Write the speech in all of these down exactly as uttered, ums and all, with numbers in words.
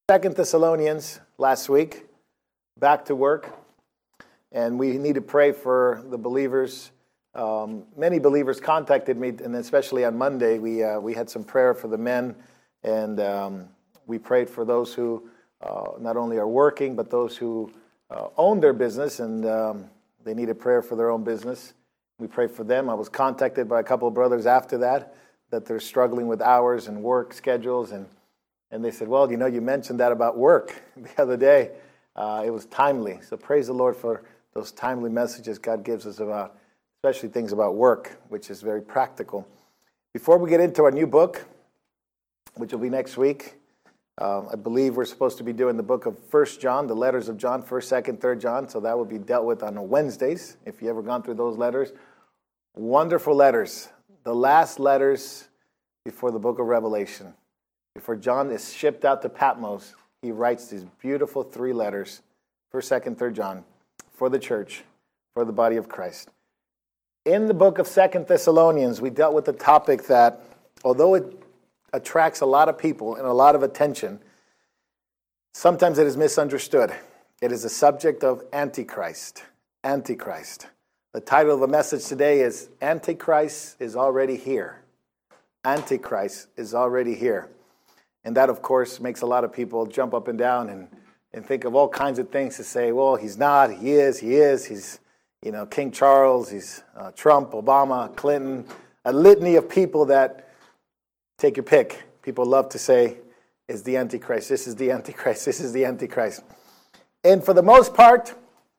Second Thessalonians last week, back to work, and we need to pray for the believers. Um, many believers contacted me, and especially on Monday, we uh, we had some prayer for the men, and um, we prayed for those who uh, not only are working, but those who uh, own their business, and um, they needed prayer for their own business. We prayed for them. I was contacted by a couple of brothers after that, that they're struggling with hours and work schedules, and And they said, well, you know, you mentioned that about work the other day. Uh, it was timely. So praise the Lord for those timely messages God gives us about, especially things about work, which is very practical. Before we get into our new book, which will be next week, uh, I believe we're supposed to be doing the book of First John, the letters of John, First, Second, Third John. So that will be dealt with on Wednesdays, if you ever gone through those letters. Wonderful letters. The last letters before the book of Revelation. Before John is shipped out to Patmos, he writes these beautiful three letters, First, Second, Third John, for the church, for the body of Christ. In the book of Second Thessalonians, we dealt with the topic that, although it attracts a lot of people and a lot of attention, sometimes it is misunderstood. It is the subject of Antichrist. Antichrist. The title of the message today is Antichrist is already here. Antichrist is already here. And that, of course, makes a lot of people jump up and down and, and think of all kinds of things to say, well, he's not, he is, he is, he's, you know, King Charles, he's uh, Trump, Obama, Clinton, a litany of people that, take your pick, people love to say is the Antichrist, this is the Antichrist, this is the Antichrist. And for the most part,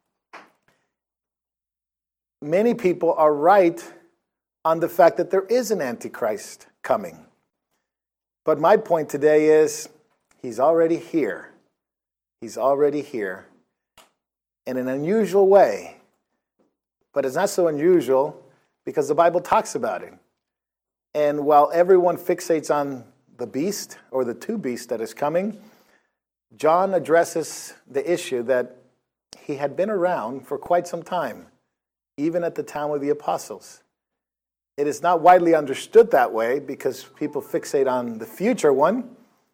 many people are right on the fact that there is an Antichrist coming. But my point today is, he's already here. He's already here in an unusual way. But it's not so unusual because the Bible talks about it. And while everyone fixates on the beast or the two beasts that is coming, John addresses the issue that he had been around for quite some time, even at the time of the apostles. It is not widely understood that way because people fixate on the future one,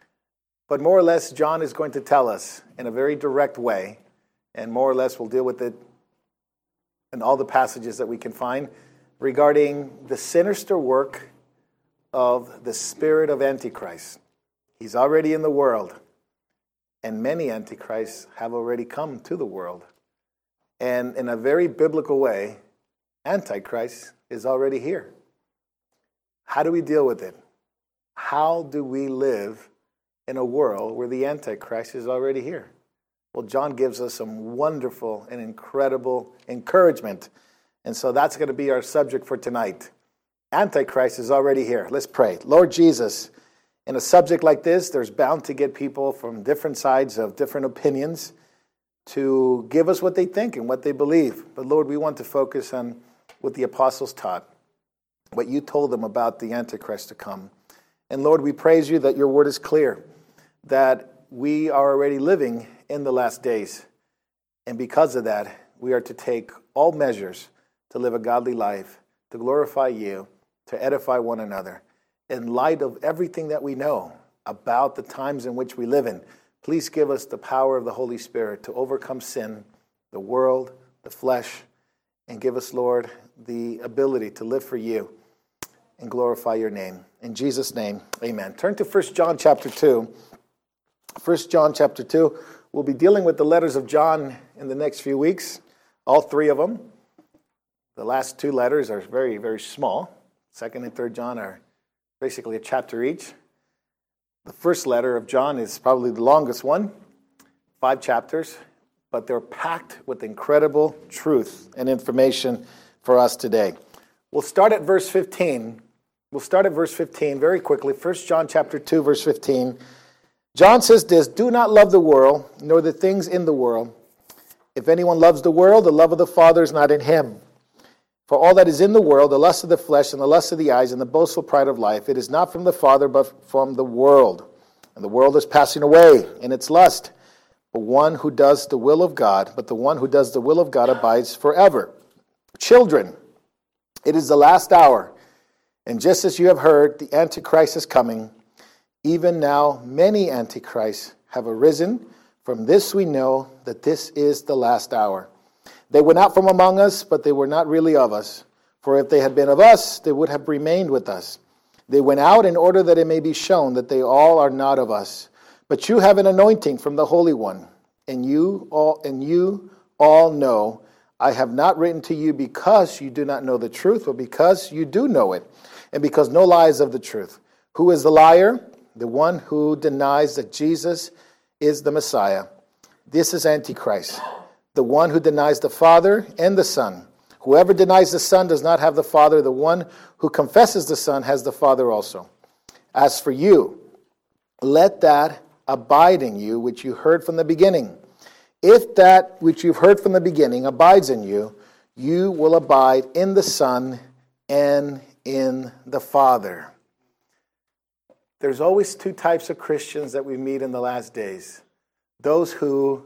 but more or less John is going to tell us in a very direct way, and more or less we'll deal with it in all the passages that we can find regarding the sinister work of the spirit of Antichrist. He's already in the world, and many Antichrists have already come to the world. And in a very biblical way, Antichrist is already here. How do we deal with it? How do we live in a world where the Antichrist is already here? Well, John gives us some wonderful and incredible encouragement. And so that's going to be our subject for tonight. Antichrist is already here. Let's pray. Lord Jesus, in a subject like this, there's bound to get people from different sides of different opinions to give us what they think and what they believe. But Lord, we want to focus on what the apostles taught, what you told them about the Antichrist to come. And Lord, we praise you that your word is clear, that we are already living in the last days. And because of that, we are to take all measures to live a godly life, to glorify you, to edify one another. In light of everything that we know about the times in which we live in, please give us the power of the Holy Spirit to overcome sin, the world, the flesh, and give us, Lord, the ability to live for you and glorify your name. In Jesus' name, amen. Turn to First John chapter two. First John chapter two. We'll be dealing with the letters of John in the next few weeks, all three of them. The last two letters are very, very small. Second and Third John are basically a chapter each. The first letter of John is probably the longest one, five chapters, but they're packed with incredible truth and information for us today. We'll start at verse fifteen. We'll start at verse fifteen very quickly. First John chapter two, verse fifteen. John says this, "Do not love the world, nor the things in the world. If anyone loves the world, the love of the Father is not in him. For all that is in the world, the lust of the flesh and the lust of the eyes and the boastful pride of life, it is not from the Father, but from the world. And the world is passing away in its lust. But one who does the will of God, but the one who does the will of God abides forever. Children, it is the last hour. And just as you have heard, the Antichrist is coming. Even now, many Antichrists have arisen. From this we know that this is the last hour. They went out from among us, but they were not really of us. For if they had been of us, they would have remained with us. They went out in order that it may be shown that they all are not of us. But you have an anointing from the Holy One, and you all and you all know I have not written to you because you do not know the truth, but because you do know it, and because no lie is of the truth. Who is the liar? The one who denies that Jesus is the Messiah. This is Antichrist, the one who denies the Father and the Son. Whoever denies the Son does not have the Father. The one who confesses the Son has the Father also. As for you, let that abide in you which you heard from the beginning. If that which you've heard from the beginning abides in you, you will abide in the Son and in the Father. There's always two types of Christians that we meet in the last days. Those who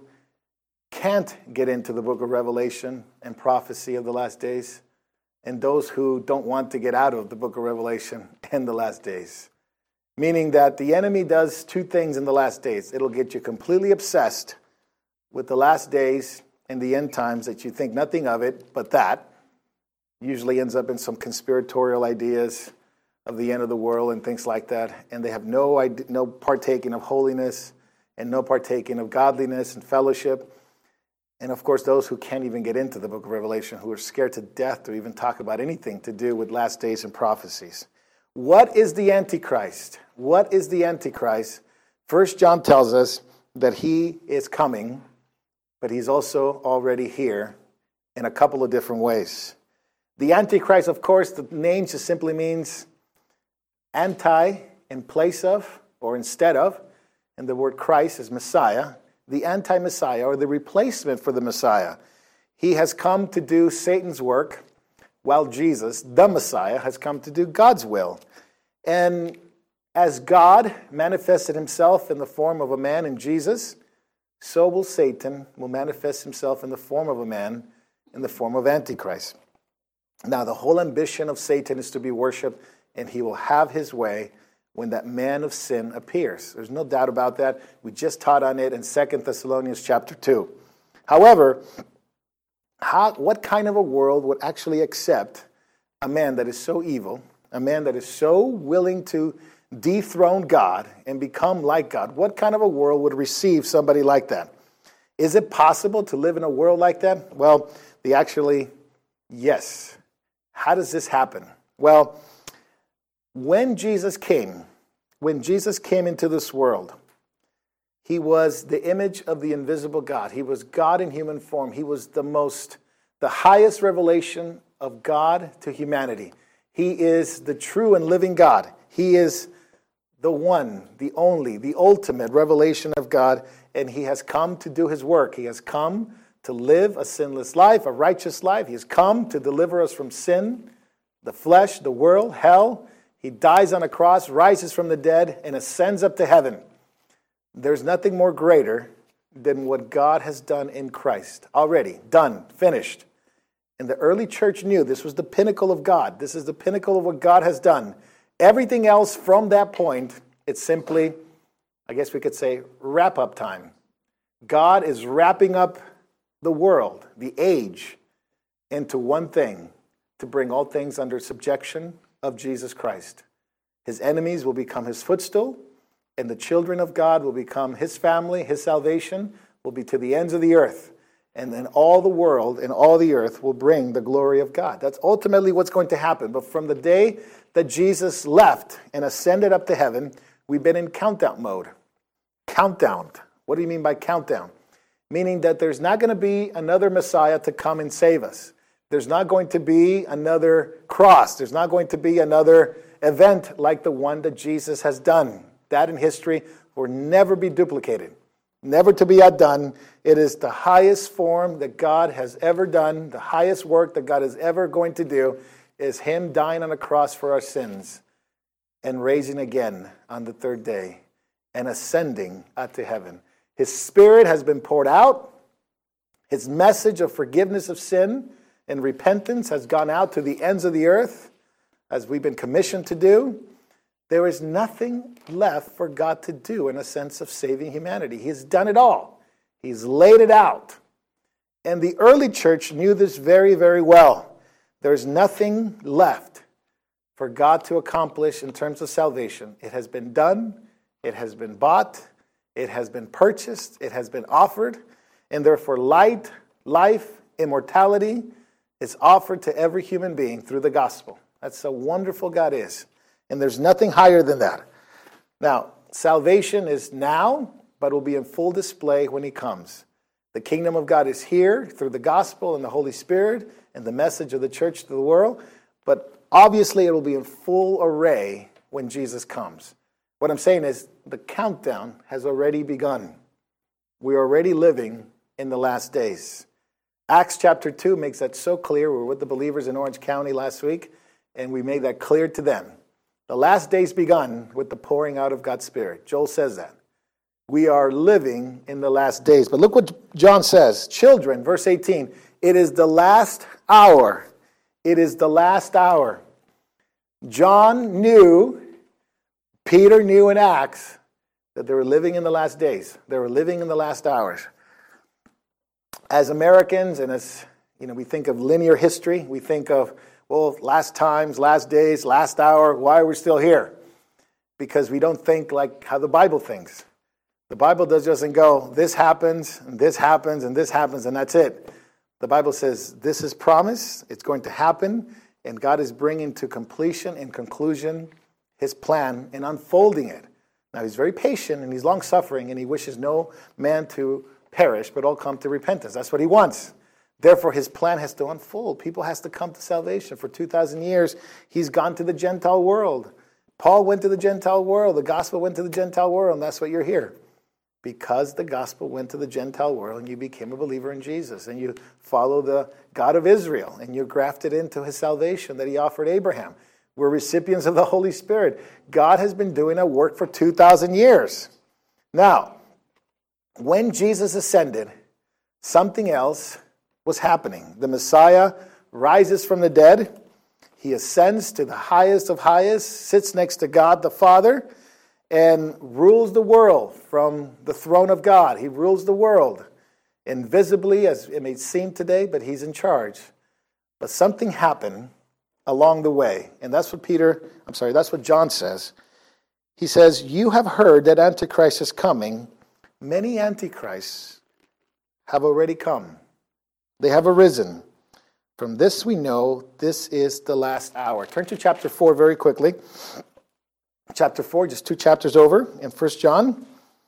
can't get into the book of Revelation and prophecy of the last days, and those who don't want to get out of the book of Revelation in the last days. Meaning that the enemy does two things in the last days. It'll get you completely obsessed with the last days and the end times that you think nothing of it, but that usually ends up in some conspiratorial ideas of the end of the world and things like that. And they have no idea, no partaking of holiness and no partaking of godliness and fellowship. And of course, those who can't even get into the book of Revelation, who are scared to death to even talk about anything to do with last days and prophecies. What is the Antichrist? What is the Antichrist? First John tells us that he is coming, but he's also already here in a couple of different ways. The Antichrist, of course, the name just simply means anti, in place of, or instead of, and the word Christ is Messiah, the anti-Messiah, or the replacement for the Messiah. He has come to do Satan's work, while Jesus, the Messiah, has come to do God's will. And as God manifested himself in the form of a man in Jesus, so will Satan will manifest himself in the form of a man in the form of Antichrist. Now, the whole ambition of Satan is to be worshipped, and he will have his way when that man of sin appears. There's no doubt about that. We just taught on it in Second Thessalonians chapter two. However, how, what kind of a world would actually accept a man that is so evil, a man that is so willing to dethrone God and become like God? What kind of a world would receive somebody like that? Is it possible to live in a world like that? Well, the actually, yes. How does this happen? Well, when Jesus came, when Jesus came into this world, he was the image of the invisible God. He was God in human form. He was the most, the highest revelation of God to humanity. He is the true and living God. He is the one, the only, the ultimate revelation of God, and he has come to do his work. He has come to live a sinless life, a righteous life. He has come to deliver us from sin, the flesh, the world, hell. He dies on a cross, rises from the dead, and ascends up to heaven. There's nothing more greater than what God has done in Christ. Already, done, finished. And the early church knew this was the pinnacle of God. This is the pinnacle of what God has done. Everything else from that point, it's simply, I guess we could say, wrap-up time. God is wrapping up the world, the age, into one thing, to bring all things under subjection of Jesus Christ. His enemies will become his footstool, and the children of God will become his family. His salvation will be to the ends of the earth. And then all the world and all the earth will bring the glory of God. That's ultimately what's going to happen. But from the day that Jesus left and ascended up to heaven, we've been in countdown mode. Countdown. What do you mean by countdown? Meaning that there's not going to be another Messiah to come and save us. There's not going to be another cross. There's not going to be another event like the one that Jesus has done. That in history will never be duplicated, never to be outdone. It is the highest form that God has ever done, the highest work that God is ever going to do is him dying on a cross for our sins and raising again on the third day and ascending up to heaven. His Spirit has been poured out. His message of forgiveness of sin and repentance has gone out to the ends of the earth, as we've been commissioned to do. There is nothing left for God to do in a sense of saving humanity. He's done it all. He's laid it out. And the early church knew this very, very well. There's nothing left for God to accomplish in terms of salvation. It has been done. It has been bought. It has been purchased. It has been offered. And therefore, light, life, immortality is offered to every human being through the gospel. That's how wonderful God is. And there's nothing higher than that. Now, salvation is now, but will be in full display when he comes. The kingdom of God is here through the gospel and the Holy Spirit and the message of the church to the world. But obviously, it will be in full array when Jesus comes. What I'm saying is the countdown has already begun. We're already living in the last days. Acts chapter two makes that so clear. We were with the believers in Orange County last week, and we made that clear to them. The last days begun with the pouring out of God's Spirit. Joel says that. We are living in the last days. But look what John says. Children, verse eighteen, it is the last hour. It is the last hour. John knew, Peter knew in Acts, that they were living in the last days. They were living in the last hours. As Americans, and as you know, we think of linear history, we think of, well, last times, last days, last hour, why are we still here? Because we don't think like how the Bible thinks. The Bible does doesn't go, this happens, and this happens, and this happens, and that's it. The Bible says, this is promise, it's going to happen, and God is bringing to completion and conclusion his plan and unfolding it. Now, he's very patient, and he's long-suffering, and he wishes no man to perish, but all come to repentance. That's what he wants. Therefore, his plan has to unfold. People has to come to salvation. For two thousand years, he's gone to the Gentile world. Paul went to the Gentile world. The gospel went to the Gentile world, and that's what you're here. Because the gospel went to the Gentile world, and you became a believer in Jesus, and you follow the God of Israel, and you're grafted into his salvation that he offered Abraham. We're recipients of the Holy Spirit. God has been doing a work for two thousand years. Now, when Jesus ascended, something else was happening. The Messiah rises from the dead. He ascends to the highest of highest, sits next to God the Father, and rules the world from the throne of God. He rules the world invisibly, as it may seem today, but he's in charge. But something happened along the way, and that's what Peter, I'm sorry, that's what John says. He says, you have heard that Antichrist is coming. Many Antichrists have already come. They have arisen. From this we know this is the last hour. Turn to chapter four very quickly. Chapter four, just two chapters over in First John.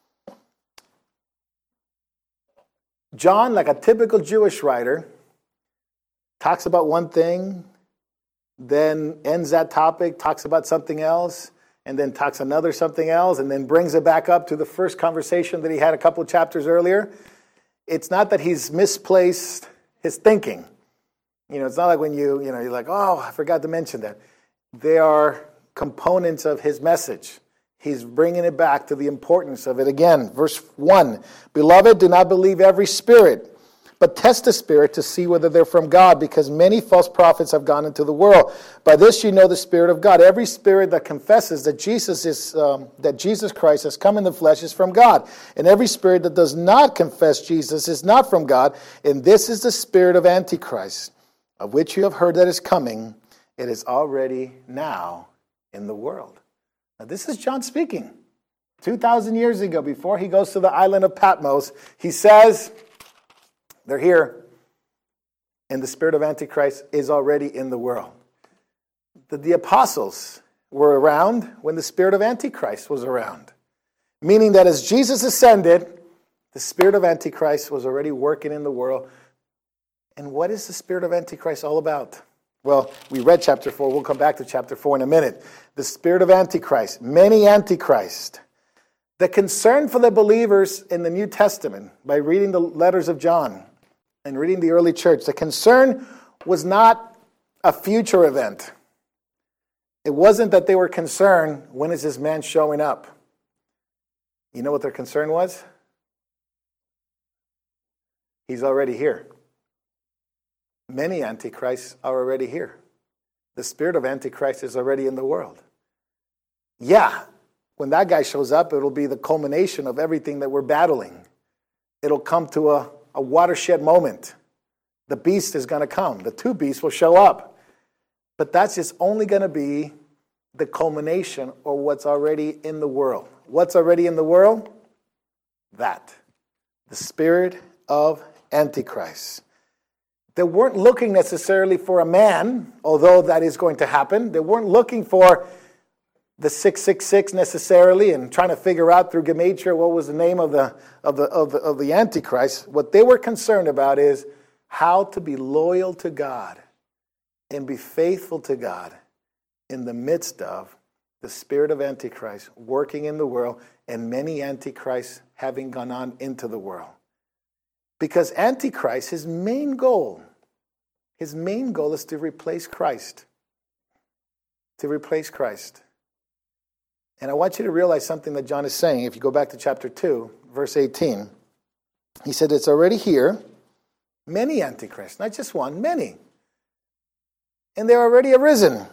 John, like a typical Jewish writer, talks about one thing, then ends that topic, talks about something else, and then talks another something else, and then brings it back up to the first conversation that he had a couple of chapters earlier. It's not that he's misplaced his thinking. You know, it's not like when you, you know, you're like, oh, I forgot to mention that. They are components of his message. He's bringing it back to the importance of it again. Verse one, beloved, do not believe every spirit, but test the spirit to see whether they're from God, because many false prophets have gone into the world. By this you know the Spirit of God. Every spirit that confesses that Jesus is um, that Jesus Christ has come in the flesh is from God. And every spirit that does not confess Jesus is not from God. And this is the spirit of Antichrist, of which you have heard that is coming. It is already now in the world. Now this is John speaking. two thousand years ago, before he goes to the island of Patmos, he says, they're here, and the spirit of Antichrist is already in the world. The, the apostles were around when the spirit of Antichrist was around. Meaning that as Jesus ascended, the spirit of Antichrist was already working in the world. And what is the spirit of Antichrist all about? Well, we read chapter four. We'll come back to chapter four in a minute. The spirit of Antichrist, many Antichrist. The concern for the believers in the New Testament, by reading the letters of John and reading the early church, the concern was not a future event. It wasn't that they were concerned, when is this man showing up? You know what their concern was? He's already here. Many antichrists are already here. The spirit of Antichrist is already in the world. yeah, when that guy shows up, it'll be the culmination of everything that we're battling. It'll come to a, a watershed moment. The beast is going to come. The two beasts will show up. But that's just only going to be the culmination or what's already in the world. What's already in the world? That. The spirit of Antichrist. They weren't looking necessarily for a man, although that is going to happen. They weren't looking for the six six six necessarily and trying to figure out through gematria what was the name of the, of the, of the, of the Antichrist. What they were concerned about is how to be loyal to God and be faithful to God in the midst of the spirit of Antichrist working in the world and many Antichrists having gone on into the world. Because Antichrist, his main goal, his main goal is to replace Christ. To replace Christ. And I want you to realize something that John is saying. If you go back to chapter two, verse eighteen, he said it's already here. Many Antichrists, not just one, many. And they're already arisen.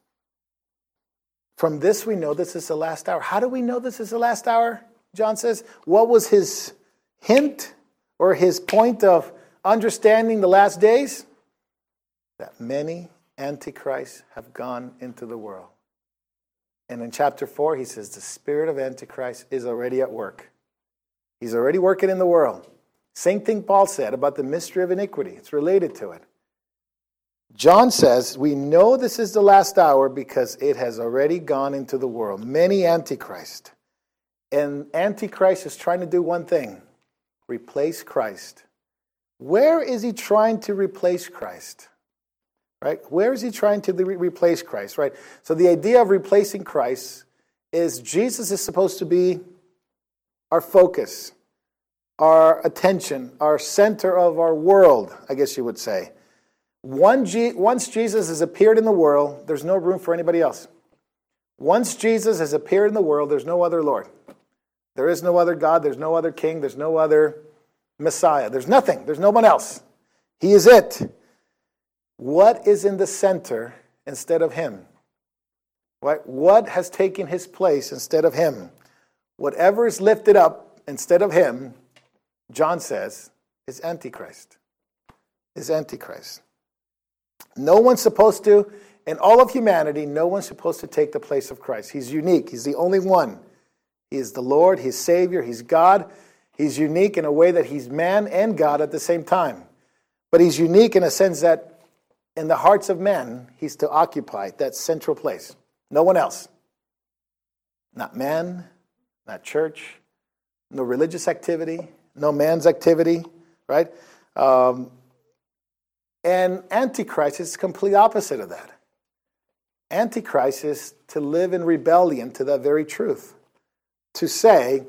From this we know this is the last hour. How do we know this is the last hour? John says, what was his hint or his point of understanding the last days? That many Antichrists have gone into the world. And in chapter four, he says the spirit of Antichrist is already at work. He's already working in the world. Same thing Paul said about the mystery of iniquity. It's related to it. John says, we know this is the last hour because it has already gone into the world. Many Antichrist. And Antichrist is trying to do one thing. Replace Christ. Where is he trying to replace Christ? Right? Where is he trying to re- replace Christ? Right? So the idea of replacing Christ is Jesus is supposed to be our focus, our attention, our center of our world, I guess you would say. One G- once Jesus has appeared in the world, there's no room for anybody else. Once Jesus has appeared in the world, there's no other Lord. There is no other God. There's no other king. There's no other Messiah. There's nothing. There's no one else. He is it. What is in the center instead of him? Right? What has taken his place instead of him? Whatever is lifted up instead of him, John says, is Antichrist. Is Antichrist. No one's supposed to, in all of humanity, no one's supposed to take the place of Christ. He's unique. He's the only one. He is the Lord. He's Savior. He's God. He's unique in a way that he's man and God at the same time. But he's unique in a sense that in the hearts of men, he's to occupy that central place. No one else. Not man, not church, no religious activity, no man's activity, right? Um, and Antichrist is the complete opposite of that. Antichrist is to live in rebellion to that very truth. To say,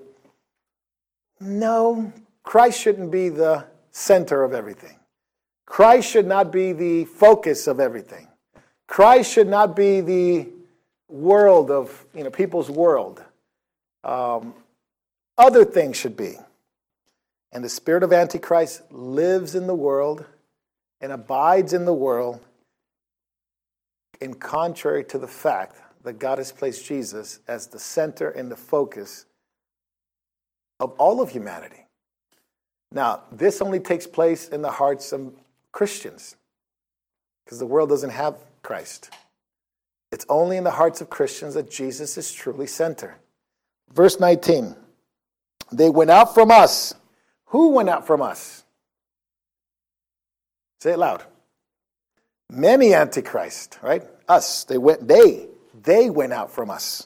no, Christ shouldn't be the center of everything. Christ should not be the focus of everything. Christ should not be the world of, you know, people's world. Um, other things should be. And the spirit of Antichrist lives in the world and abides in the world in contrary to the fact that God has placed Jesus as the center and the focus of all of humanity. Now, this only takes place in the hearts of Christians because the world doesn't have Christ. It's only in the hearts of Christians that Jesus is truly center. Verse nineteen, they went out from us. Who went out from us? Say it loud. Many Antichrist, right? Us. They went, they, they went out from us.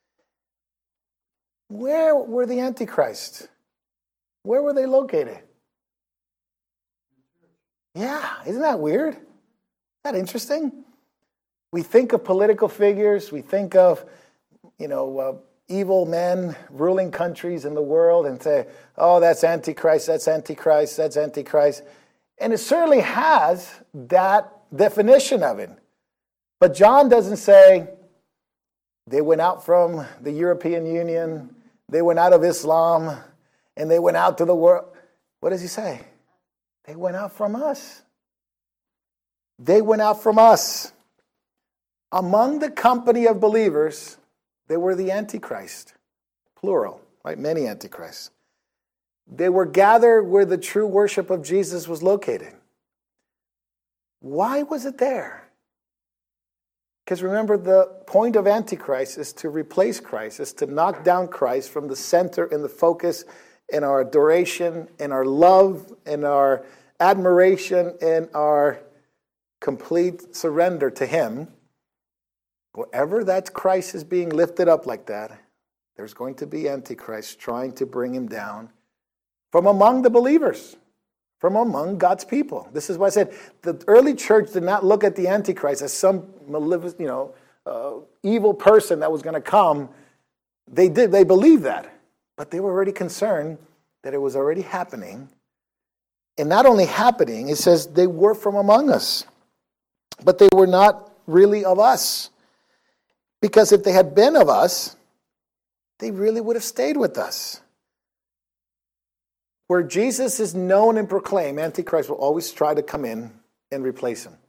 Where were the Antichrists? Where were they located? Yeah, isn't that weird? Isn't that interesting? We think of political figures, we think of, you know, uh, evil men ruling countries in the world and say, oh, that's Antichrist, that's Antichrist, that's Antichrist. And it certainly has that definition of it. But John doesn't say they went out from the European Union, they went out of Islam, and they went out to the world. What does he say? They went out from us. They went out from us. Among the company of believers, They were the Antichrist, plural, right? Many Antichrists. They were gathered where the true worship of Jesus was located. Why was it there? Because remember, the point of Antichrist is to replace Christ, is to knock down Christ from the center and the focus in our adoration, in our love, in our admiration, in our complete surrender to Him. Wherever that Christ is being lifted up like that, there's going to be Antichrist trying to bring Him down from among the believers, from among God's people. This is why I said the early church did not look at the Antichrist as some malevolent, you know, uh, evil person that was going to come. They did, they believed that, but they were already concerned that it was already happening. And not only happening, it says they were from among us, but they were not really of us. Because if they had been of us, they really would have stayed with us. Where Jesus is known and proclaimed, Antichrist will always try to come in and replace him.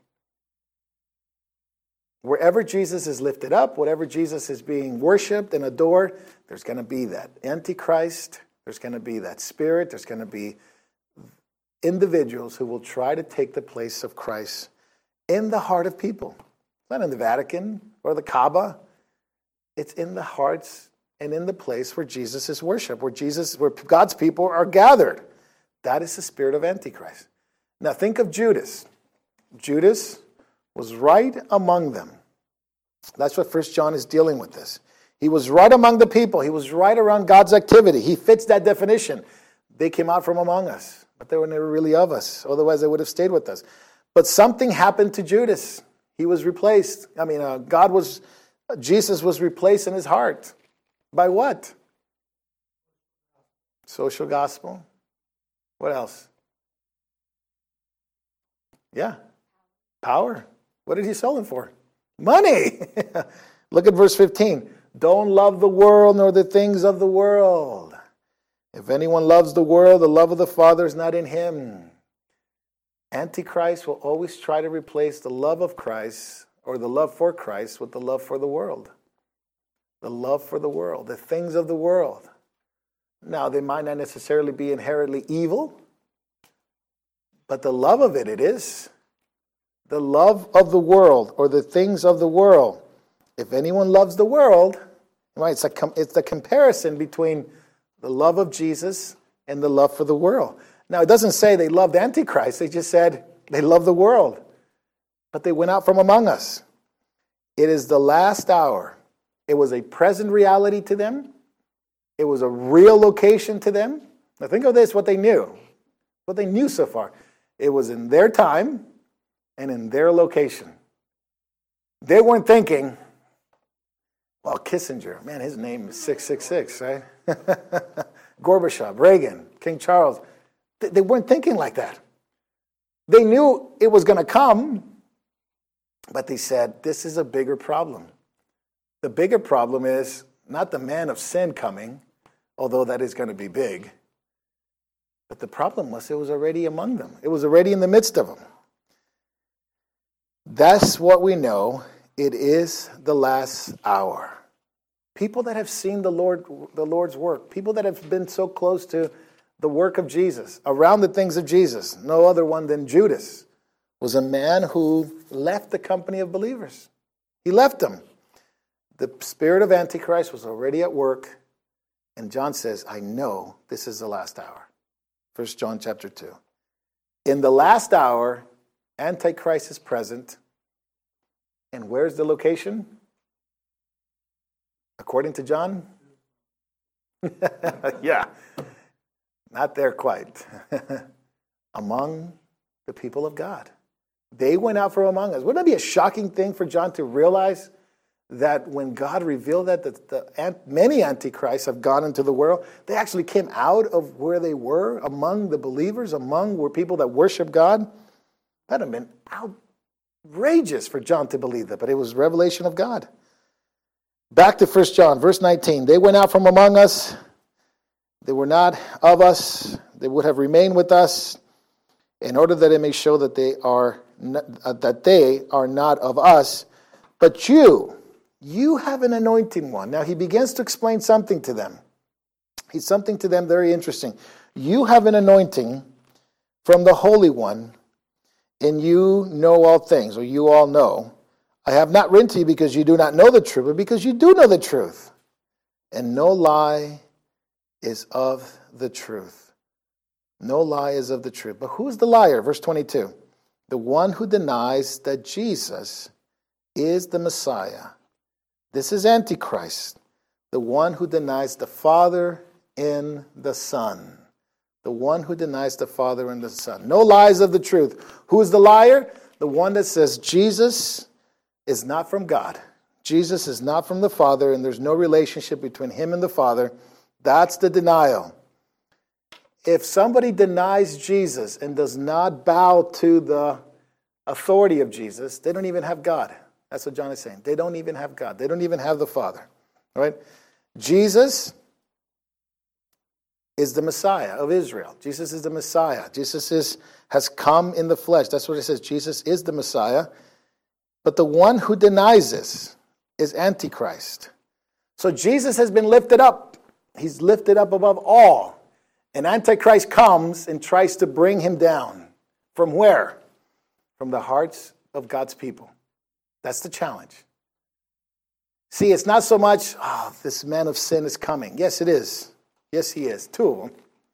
Wherever Jesus is lifted up, whatever Jesus is being worshipped and adored, there's going to be that Antichrist, there's going to be that spirit, there's going to be individuals who will try to take the place of Christ in the heart of people. Not in the Vatican or the Kaaba. It's in the hearts and in the place where Jesus is worshipped, where Jesus, where God's people are gathered. That is the spirit of Antichrist. Now think of Judas. Judas was right among them. That's what First John is dealing with this. He was right among the people. He was right around God's activity. He fits that definition. They came out from among us, but they were never really of us. Otherwise, they would have stayed with us. But something happened to Judas. He was replaced. I mean, uh, God was, Jesus was replaced in his heart. By what? Social gospel. What else? Yeah. Power. What did he sell them for? Money. Look at verse fifteen. Don't love the world nor the things of the world. If anyone loves the world, the love of the Father is not in him. Antichrist will always try to replace the love of Christ or the love for Christ with the love for the world. The love for the world, the things of the world. Now, they might not necessarily be inherently evil, but the love of it, it is. The love of the world or the things of the world. If anyone loves the world, right, it's, a, it's the comparison between the love of Jesus and the love for the world. Now, it doesn't say they loved Antichrist. They just said they love the world. But they went out from among us. It is the last hour. It was a present reality to them. It was a real location to them. Now, think of this, what they knew. What they knew so far. It was in their time and in their location. They weren't thinking, well, Kissinger, man, his name is six six six, right? Gorbachev, Reagan, King Charles. They weren't thinking like that. They knew it was going to come, but they said, this is a bigger problem. The bigger problem is not the man of sin coming, although that is going to be big, but the problem was it was already among them. It was already in the midst of them. That's what we know. It is the last hour. People that have seen the Lord, the Lord's work, people that have been so close to the work of Jesus, around the things of Jesus, no other one than Judas, was a man who left the company of believers. He left them. The spirit of Antichrist was already at work, and John says, I know this is the last hour. First John chapter two. In the last hour, Antichrist is present. And where's the location? According to John? Yeah. Not there quite. Among the people of God. They went out from among us. Wouldn't that be a shocking thing for John to realize that when God revealed that the, the many antichrists have gone into the world, they actually came out of where they were, among the believers, among were people that worship God? That would have been outrageous for John to believe that, but it was revelation of God. Back to First John, verse nineteen. They went out from among us. They were not of us. They would have remained with us in order that it may show that they are not, uh, that they are not of us. But you, You have an anointing one. Now he begins to explain something to them. He's something to them very interesting. You have an anointing from the Holy One, and you know all things, or you all know. I have not written to you because you do not know the truth, but because you do know the truth. And no lie is of the truth. No lie is of the truth. But who is the liar? Verse twenty-two. The one who denies that Jesus is the Messiah. This is Antichrist. The one who denies the Father in the Son. The one who denies the Father and the Son. No lies of the truth. Who is the liar? The one that says Jesus is not from God. Jesus is not from the Father, and there's no relationship between him and the Father. That's the denial. If somebody denies Jesus and does not bow to the authority of Jesus, they don't even have God. That's what John is saying. They don't even have God. They don't even have the Father. All right? Jesus is the Messiah of Israel. Jesus is the Messiah. Jesus is has come in the flesh. That's what it says. Jesus is the Messiah. But the one who denies this is Antichrist. So Jesus has been lifted up. He's lifted up above all. And Antichrist comes and tries to bring him down. From where? From the hearts of God's people. That's the challenge. See, it's not so much, oh, this man of sin is coming. Yes, it is. Yes, he is. Two of them.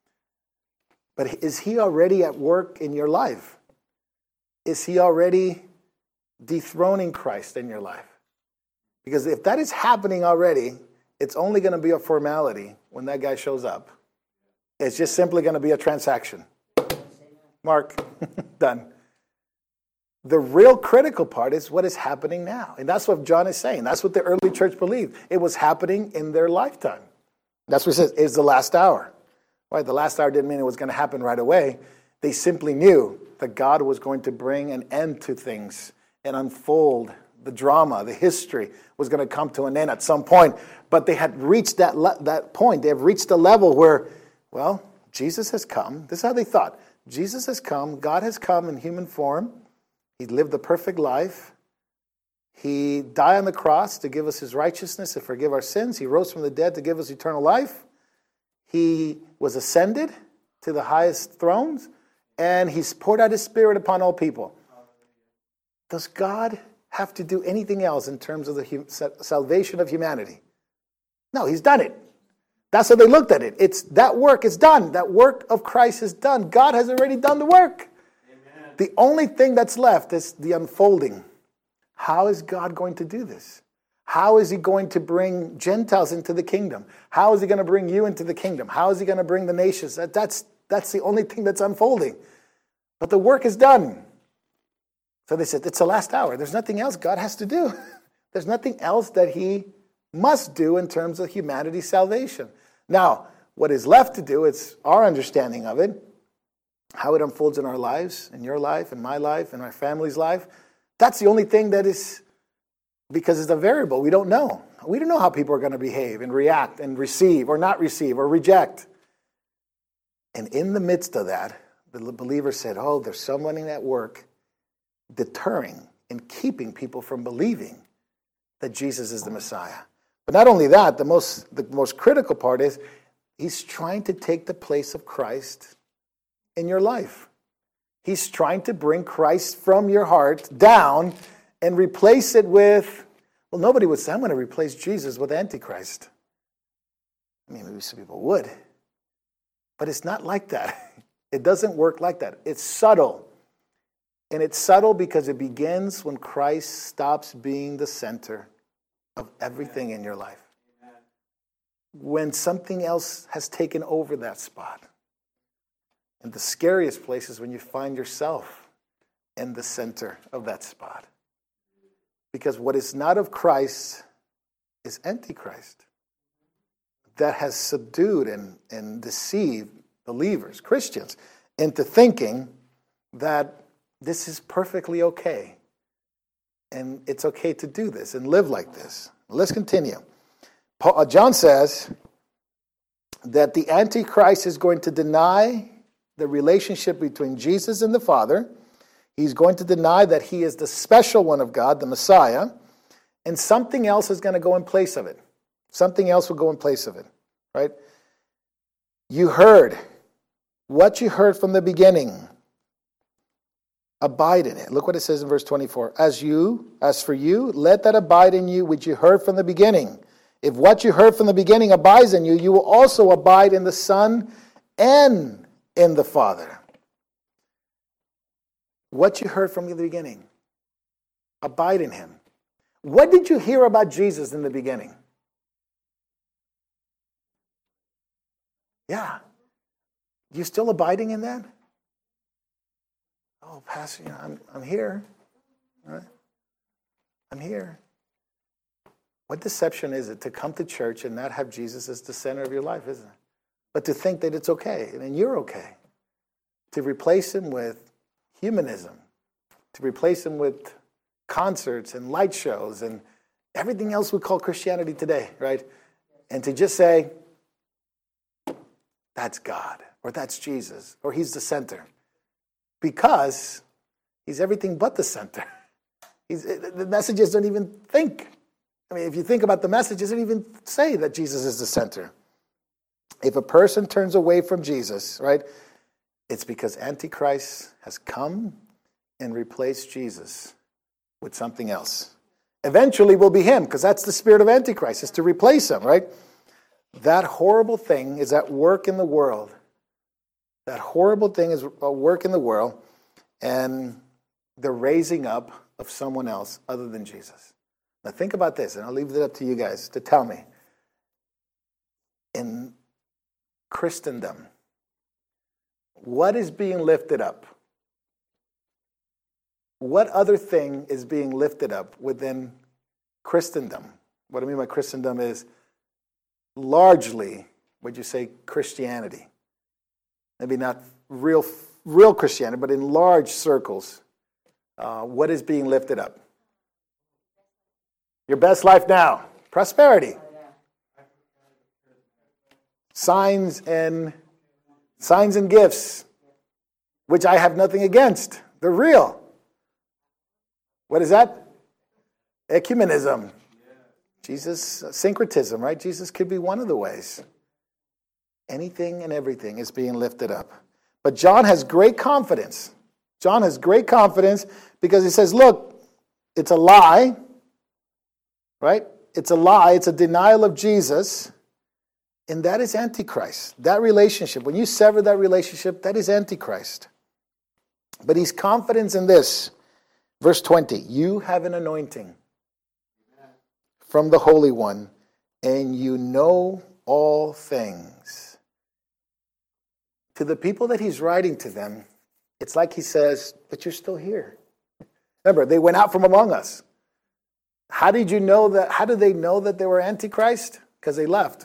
But is he already at work in your life? Is he already dethroning Christ in your life? Because if that is happening already, it's only going to be a formality when that guy shows up. It's just simply going to be a transaction. Mark, done. The real critical part is what is happening now. And that's what John is saying. That's what the early church believed. It was happening in their lifetime. That's what he says, it's the last hour. Right? The last hour didn't mean it was going to happen right away. They simply knew that God was going to bring an end to things and unfold the drama, the history was going to come to an end at some point. But they had reached that, le- that point. They have reached a level where, well, Jesus has come. This is how they thought. Jesus has come. God has come in human form. He lived the perfect life. He died on the cross to give us his righteousness, to forgive our sins. He rose from the dead to give us eternal life. He was ascended to the highest thrones, and he's poured out his Spirit upon all people. Does God have to do anything else in terms of the hum- salvation of humanity? No, he's done it. That's how they looked at it. It's that work is done. That work of Christ is done. God has already done the work. Amen. The only thing that's left is the unfolding. How is God going to do this? How is he going to bring Gentiles into the kingdom? How is he going to bring you into the kingdom? How is he going to bring the nations? That, that's, that's the only thing that's unfolding. But the work is done. So they said, it's the last hour. There's nothing else God has to do. There's nothing else that he must do in terms of humanity's salvation. Now, what is left to do, it's our understanding of it, how it unfolds in our lives, in your life, in my life, in our family's life. That's the only thing that is, because it's a variable. We don't know. We don't know how people are going to behave and react and receive or not receive or reject. And in the midst of that, the believer said, oh, there's someone at work deterring and keeping people from believing that Jesus is the Messiah. But not only that, the most, the most critical part is he's trying to take the place of Christ in your life. He's trying to bring Christ from your heart down and replace it with, well, nobody would say, I'm going to replace Jesus with Antichrist. I mean, maybe some people would. But it's not like that. It doesn't work like that. It's subtle. And it's subtle because it begins when Christ stops being the center of everything in your life. When something else has taken over that spot. And the scariest place is when you find yourself in the center of that spot. Because what is not of Christ is Antichrist. That has subdued and, and deceived believers, Christians, into thinking that this is perfectly okay. And it's okay to do this and live like this. Let's continue. Paul, uh, John says that the Antichrist is going to deny the relationship between Jesus and the Father. He's going to deny that he is the special one of God, the Messiah. and something else is going to go in place of it. Something else will go in place of it, right? You heard what you heard from the beginning. Abide in it. Look what it says in verse twenty-four. As you, as for you, let that abide in you which you heard from the beginning. If what you heard from the beginning abides in you, you will also abide in the Son and in the Father. What you heard from the beginning, abide in him. What did you hear about Jesus in the beginning? Yeah. You still abiding in that? Oh, Pastor, you know, I'm, I'm here. All right? I'm here. What deception is it to come to church and not have Jesus as the center of your life, isn't it? But to think that it's okay, and you're okay. To replace him with humanism. To replace him with concerts and light shows and everything else we call Christianity today, right? And to just say, that's God, or that's Jesus, or he's the center. Because he's everything but the center. He's, the messages don't even think. I mean, if you think about the messages, it doesn't even say that Jesus is the center. If a person turns away from Jesus, right, it's because Antichrist has come and replaced Jesus with something else. Eventually will be him, because that's the spirit of Antichrist, is to replace him, right? That horrible thing is at work in the world. That horrible thing is at work in the world, and the raising up of someone else other than Jesus. Now think about this, and I'll leave it up to you guys to tell me. In Christendom, what is being lifted up? What other thing is being lifted up within Christendom? What I mean by Christendom is largely, would you say, Christianity? Maybe not real, real Christianity, but in large circles. Uh, what is being lifted up? Your best life now. Prosperity. Signs and signs and gifts, which I have nothing against. They're real. What is that? Ecumenism. Jesus, syncretism, right? Jesus could be one of the ways. Anything and everything is being lifted up. But John has great confidence. John has great confidence because he says, look, it's a lie, right? It's a lie. It's a denial of Jesus. And that is Antichrist. That relationship, when you sever that relationship, that is Antichrist. But he's confident in this. Verse twenty, you have an anointing from the Holy One, and you know all things. To the people that he's writing to them, it's like he says, but you're still here. Remember, they went out from among us. How did you know that? How did they know that they were Antichrist? Because they left.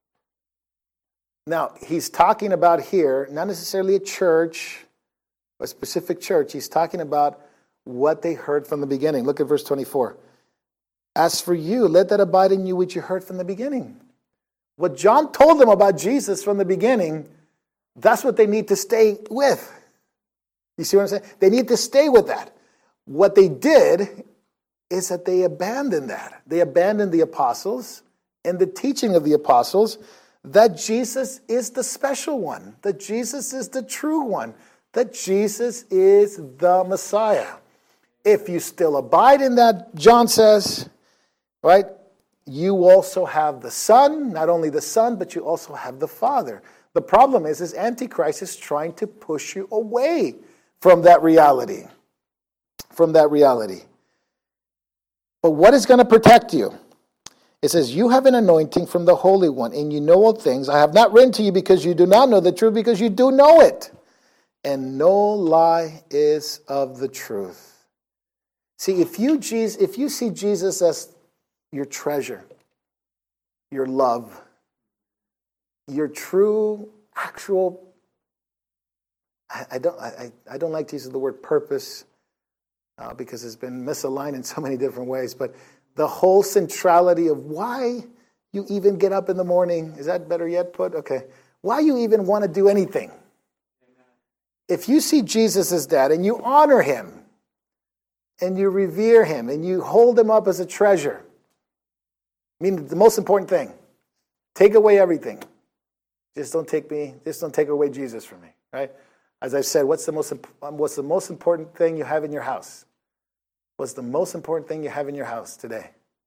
Now, he's talking about here, not necessarily a church, a specific church. He's talking about what they heard from the beginning. Look at verse twenty-four. As for you, let that abide in you which you heard from the beginning. What John told them about Jesus from the beginning, that's what they need to stay with. You see what I'm saying? They need to stay with that. What they did is that they abandoned that. They abandoned the apostles and the teaching of the apostles that Jesus is the special one, that Jesus is the true one, that Jesus is the Messiah. If you still abide in that, John says, right, you also have the Son, not only the Son, but you also have the Father. The problem is, is Antichrist is trying to push you away from that reality. From that reality. But what is going to protect you? It says, you have an anointing from the Holy One, and you know all things. I have not written to you because you do not know the truth, because you do know it. And no lie is of the truth. See, if you, Jesus, if you see Jesus as your treasure, your love, your true, actual, I, I don't, I, I don't like to use the word purpose uh, because it's been misaligned in so many different ways, but the whole centrality of why you even get up in the morning, is that better yet put? Okay. Why you even want to do anything. If you see Jesus as that and you honor him, and you revere him and you hold him up as a treasure. I mean, the most important thing, take away everything. Just don't take me, just don't take away Jesus from me, right? As I've said, what's the most what's the most important thing you have in your house? What's the most important thing you have in your house today?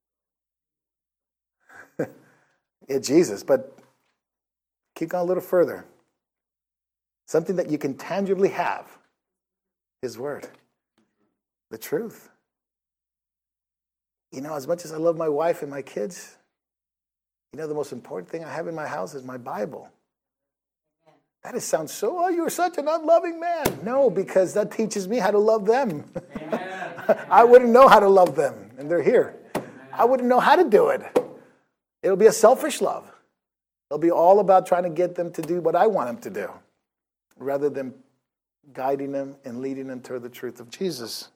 Yeah, Jesus, but keep going a little further. Something that you can tangibly have. His word. The truth. You know, as much as I love my wife and my kids, you know, the most important thing I have in my house is my Bible. That is, sounds so, oh, you're such an unloving man. No, because that teaches me how to love them. I wouldn't know how to love them, and they're here. I wouldn't know how to do it. It'll be a selfish love. It'll be all about trying to get them to do what I want them to do, rather than guiding them and leading them to the truth of Jesus.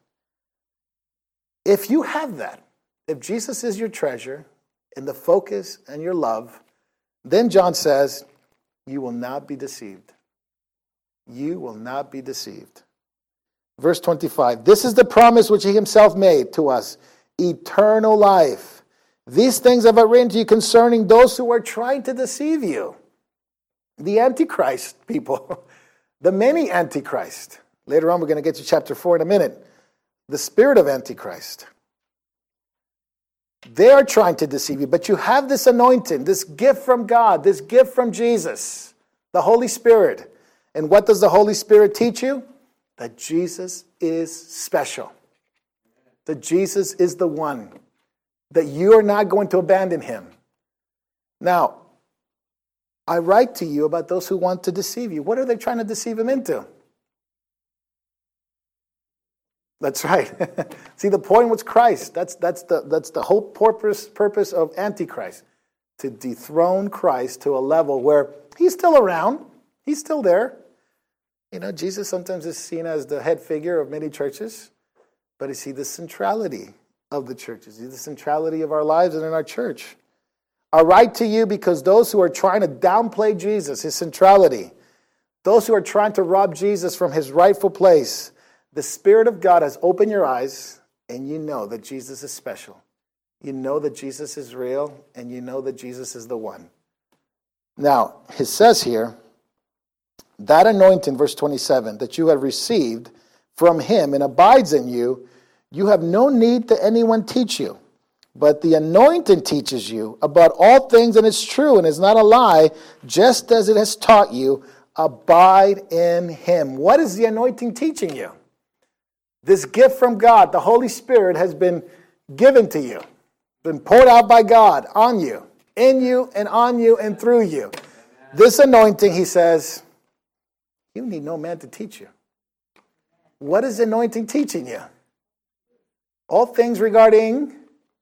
If you have that, if Jesus is your treasure and the focus and your love, then John says, you will not be deceived. You will not be deceived. Verse twenty-five, this is the promise which he himself made to us, eternal life. These things have I written to you concerning those who are trying to deceive you. The Antichrist people, the many Antichrist. Later on, we're going to get to chapter four in a minute. The spirit of Antichrist. They are trying to deceive you, but you have this anointing, this gift from God, this gift from Jesus, the Holy Spirit. And what does the Holy Spirit teach you? That Jesus is special. That Jesus is the one. That you are not going to abandon him. Now, I write to you about those who want to deceive you. What are they trying to deceive him into? That's right. See, the point was Christ. That's that's the that's the whole purpose purpose of Antichrist. To dethrone Christ to a level where he's still around. He's still there. You know, Jesus sometimes is seen as the head figure of many churches. But is he the centrality of the churches? Is he the centrality of our lives and in our church? I write to you because those who are trying to downplay Jesus, his centrality, those who are trying to rob Jesus from his rightful place, the Spirit of God has opened your eyes, and you know that Jesus is special. You know that Jesus is real, and you know that Jesus is the one. Now, it says here, that anointing, verse twenty-seven, that you have received from him and abides in you, you have no need that anyone teach you. But the anointing teaches you about all things, and it's true and is not a lie, just as it has taught you. Abide in him. What is the anointing teaching you? This gift from God, the Holy Spirit, has been given to you, been poured out by God on you, in you and on you and through you. This anointing, he says, you need no man to teach you. What is anointing teaching you? All things regarding,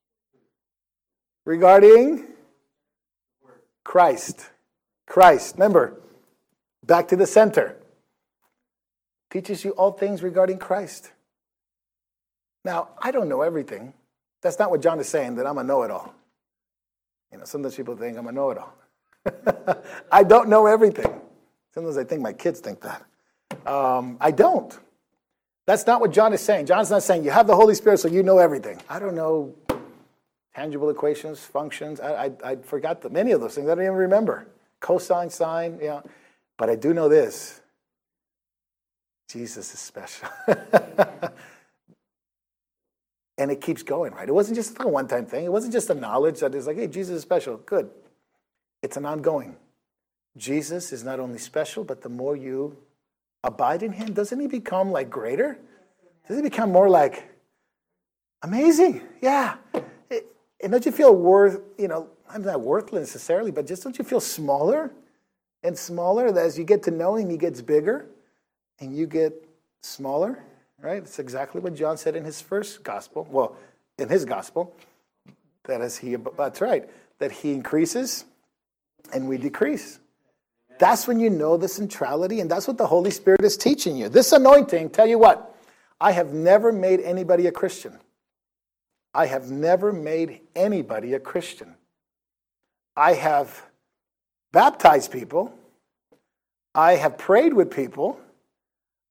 regarding Christ. Christ. Remember, back to the center. Teaches you all things regarding Christ. Now, I don't know everything. That's not what John is saying, that I'm a know-it-all. You know, sometimes people think I'm a know-it-all. I don't know everything. Sometimes I think my kids think that. Um, I don't. That's not what John is saying. John's not saying you have the Holy Spirit so you know everything. I don't know tangible equations, functions. I, I, I forgot the, many of those things. I don't even remember. Cosine, sine, you know. But I do know this. Jesus is special. And it keeps going, right? It wasn't just a one-time thing. It wasn't just a knowledge that is like, hey, Jesus is special. Good. It's an ongoing. Jesus is not only special, but the more you abide in him, doesn't he become like greater? Doesn't he become more like amazing? Yeah. It, and don't you feel worth, you know, I'm not worthless necessarily, but just don't you feel smaller and smaller as you get to know him, he gets bigger and you get smaller? Right? It's exactly what John said in his first gospel. Well, in his gospel, that is he, that's right, that he increases and we decrease. That's when you know the centrality, and that's what the Holy Spirit is teaching you. This anointing, tell you what, I have never made anybody a Christian. I have never made anybody a Christian. I have baptized people. I have prayed with people.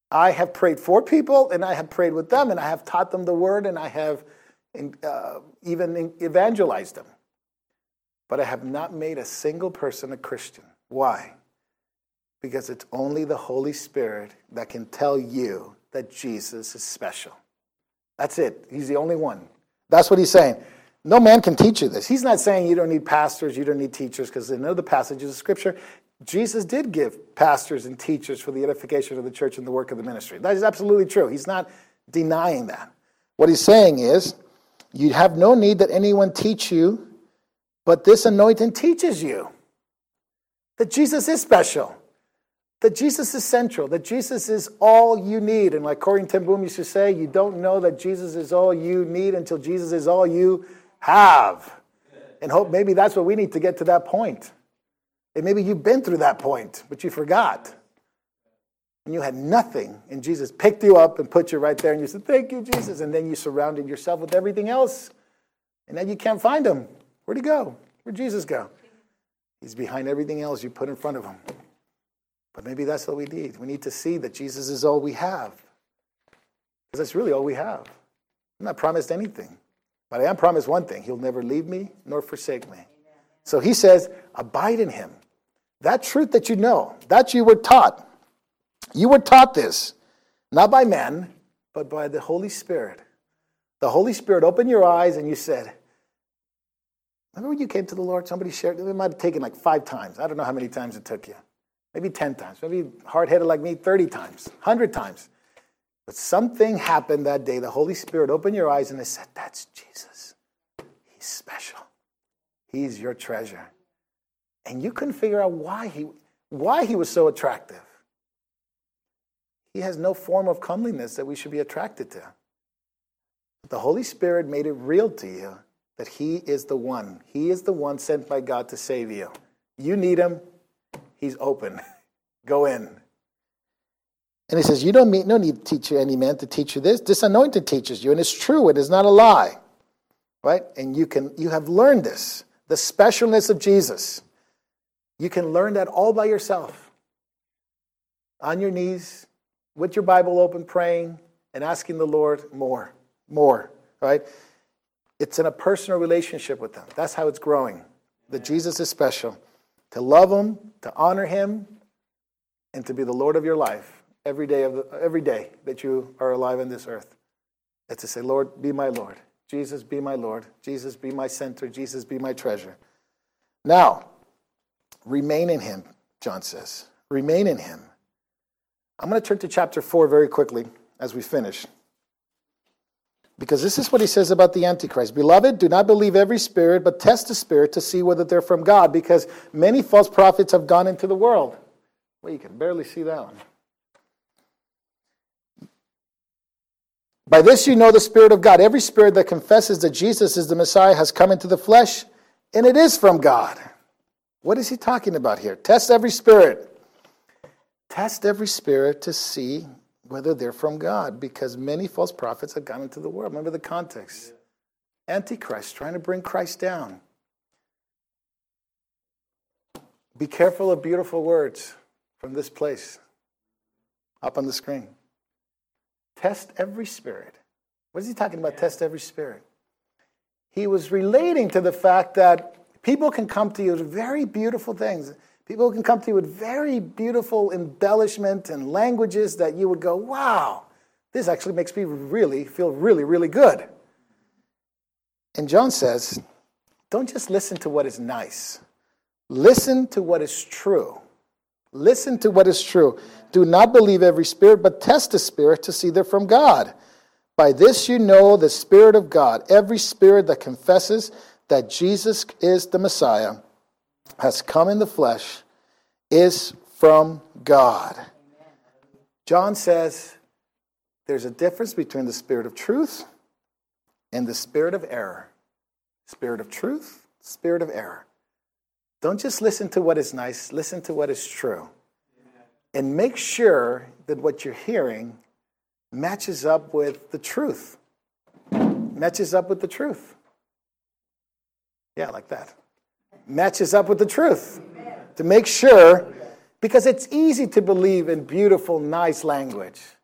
I have prayed for people, and I have prayed with them, and I have taught them the word, and I have uh, even evangelized them. But I have not made a single person a Christian. Why? Because it's only the Holy Spirit that can tell you that Jesus is special. That's it. He's the only one. That's what he's saying. No man can teach you this. He's not saying you don't need pastors, you don't need teachers, because in other passages of Scripture, Jesus did give pastors and teachers for the edification of the church and the work of the ministry. That is absolutely true. He's not denying that. What he's saying is, you have no need that anyone teach you, but this anointing teaches you that Jesus is special, that Jesus is central, that Jesus is all you need. And like Corrie ten Boom used to say, you don't know that Jesus is all you need until Jesus is all you have. And hope maybe that's what we need to get to that point. And maybe you've been through that point, but you forgot. And you had nothing, and Jesus picked you up and put you right there, and you said, thank you, Jesus. And then you surrounded yourself with everything else, and then you can't find him. Where'd he go? Where'd Jesus go? He's behind everything else you put in front of him. But maybe that's what we need. We need to see that Jesus is all we have. Because that's really all we have. I'm not promised anything. But I am promised one thing. He'll never leave me nor forsake me. So he says, abide in him. That truth that you know, that you were taught. You were taught this, not by men, but by the Holy Spirit. The Holy Spirit opened your eyes and you said, remember when you came to the Lord, somebody shared, it might have taken like five times. I don't know how many times it took you. Maybe ten times. Maybe hard-headed like me, thirty times, one hundred times. But something happened that day. The Holy Spirit opened your eyes and they said, that's Jesus. He's special. He's your treasure. And you couldn't figure out why he, why he was so attractive. He has no form of comeliness that we should be attracted to. But the Holy Spirit made it real to you that he is the one. He is the one sent by God to save you. You need him. He's open. Go in. And he says, you don't need, no need to teach you any man to teach you this. This anointed teaches you, and it's true. It is not a lie. Right? And you can you have learned this, the specialness of Jesus. You can learn that all by yourself. On your knees, with your Bible open, praying, and asking the Lord more, more. Right? It's in a personal relationship with him. That's how it's growing. That Jesus is special. To love him, to honor him, and to be the Lord of your life. Every day of the, every day that you are alive on this earth. It's to say, Lord, be my Lord. Jesus, be my Lord. Jesus, be my center. Jesus, be my treasure. Now, remain in him, John says. Remain in him. I'm going to turn to chapter four very quickly as we finish. Because this is what he says about the Antichrist. Beloved, do not believe every spirit, but test the spirit to see whether they're from God, because many false prophets have gone into the world. Well, you can barely see that one. By this you know the Spirit of God. Every spirit that confesses that Jesus is the Messiah has come into the flesh, and it is from God. What is he talking about here? Test every spirit. Test every spirit to see whether they're from God, because many false prophets have gone into the world. Remember the context. Antichrist, trying to bring Christ down. Be careful of beautiful words from this place, up on the screen. Test every spirit. What is he talking about, test every spirit? He was relating to the fact that people can come to you with very beautiful things. People can come to you with very beautiful embellishment and languages that you would go, wow, this actually makes me really feel really, really good. And John says, don't just listen to what is nice. Listen to what is true. Listen to what is true. Do not believe every spirit, but test the spirit to see they're from God. By this you know the Spirit of God. Every spirit that confesses that Jesus is the Messiah, has come in the flesh, is from God. John says there's a difference between the spirit of truth and the spirit of error. Spirit of truth, spirit of error. Don't just listen to what is nice, listen to what is true. And make sure that what you're hearing matches up with the truth. Matches up with the truth. Yeah, like that. Matches up with the truth. To make sure, because it's easy to believe in beautiful, nice language.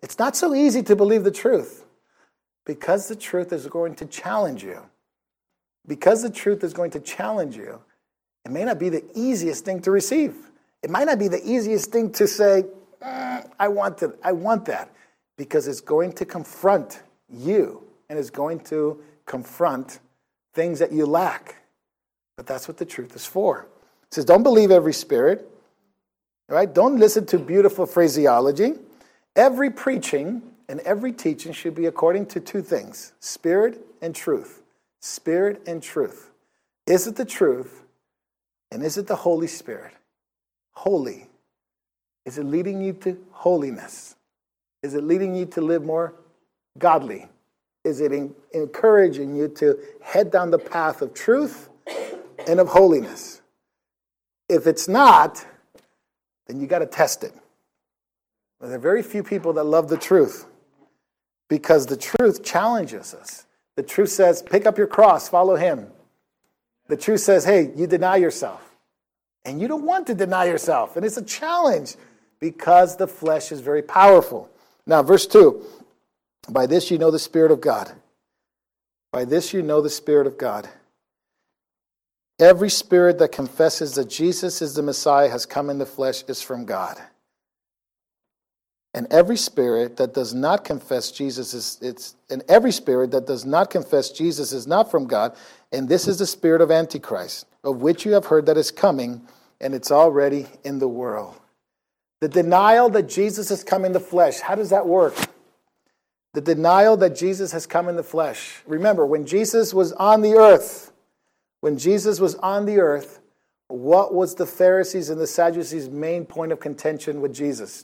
It's not so easy to believe the truth because the truth is going to challenge you. Because the truth is going to challenge you, it may not be the easiest thing to receive. It might not be the easiest thing to say, mm, I want that. I want that. Because it's going to confront you and it's going to confront things that you lack. But that's what the truth is for. It says, don't believe every spirit. Right? Don't listen to beautiful phraseology. Every preaching and every teaching should be according to two things, spirit and truth. Spirit and truth. Is it the truth? And is it the Holy Spirit? Holy. Is it leading you to holiness? Is it leading you to live more godly? Is it in, encouraging you to head down the path of truth and of holiness? If it's not, then you got to test it. Well, there are very few people that love the truth because the truth challenges us. The truth says, pick up your cross, follow him. The truth says, hey, you deny yourself. And you don't want to deny yourself. And it's a challenge because the flesh is very powerful. Now, verse two, by this you know the Spirit of God. By this you know the Spirit of God. Every spirit that confesses that Jesus is the Messiah has come in the flesh is from God. And every spirit that does not confess Jesus is it's and every spirit that does not confess Jesus is not from God. And this is the spirit of Antichrist, of which you have heard that is coming, and it's already in the world. The denial that Jesus has come in the flesh, how does that work? The denial that Jesus has come in the flesh. Remember, when Jesus was on the earth, when Jesus was on the earth, what was the Pharisees and the Sadducees' main point of contention with Jesus?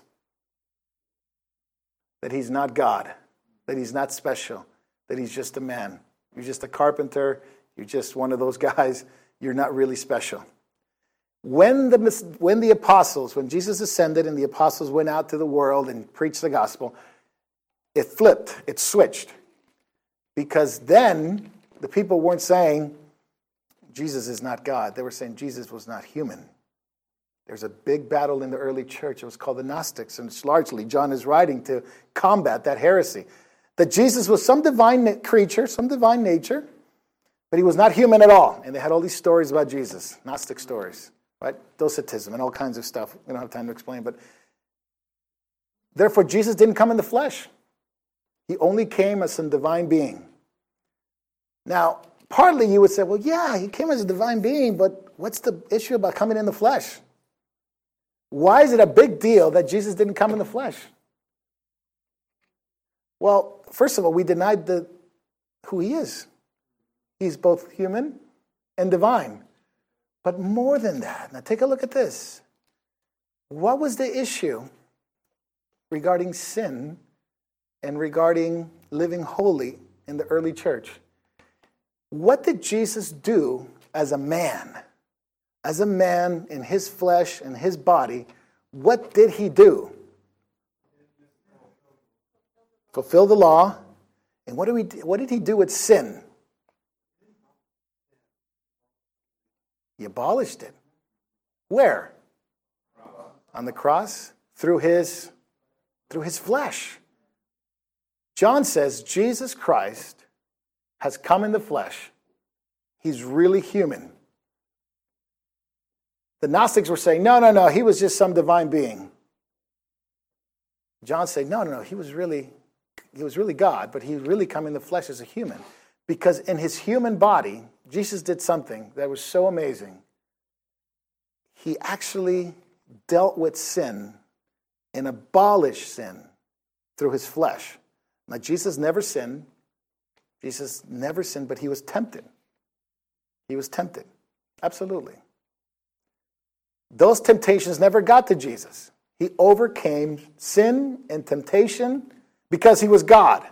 That he's not God, that he's not special, that he's just a man. You're just a carpenter, you're just one of those guys, you're not really special. When the, when the apostles, when Jesus ascended and the apostles went out to the world and preached the gospel, it flipped, it switched. Because then the people weren't saying, Jesus is not God. They were saying Jesus was not human. There's a big battle in the early church. It was called the Gnostics, and it's largely John is writing to combat that heresy. That Jesus was some divine creature, some divine nature, but he was not human at all. And they had all these stories about Jesus, Gnostic stories, right? Docetism and all kinds of stuff. We don't have time to explain, but therefore Jesus didn't come in the flesh. He only came as some divine being. Now, partly you would say, well, yeah, he came as a divine being, but what's the issue about coming in the flesh? Why is it a big deal that Jesus didn't come in the flesh? Well, first of all, we denied the, who he is. He's both human and divine. But more than that, now take a look at this. What was the issue regarding sin and regarding living holy in the early church? What did Jesus do as a man? As a man in his flesh and his body, what did he do? Fulfill the law. And what did, we, what did he do with sin? He abolished it. Where? On the cross? Through his, through his flesh. John says Jesus Christ has come in the flesh. He's really human. The Gnostics were saying, no, no, no, he was just some divine being. John said, no, no, no, he was really, he was really God, but he really come in the flesh as a human. Because in his human body, Jesus did something that was so amazing. He actually dealt with sin and abolished sin through his flesh. Now, Jesus never sinned. Jesus never sinned, but he was tempted. He was tempted. Absolutely. Those temptations never got to Jesus. He overcame sin and temptation because he was God.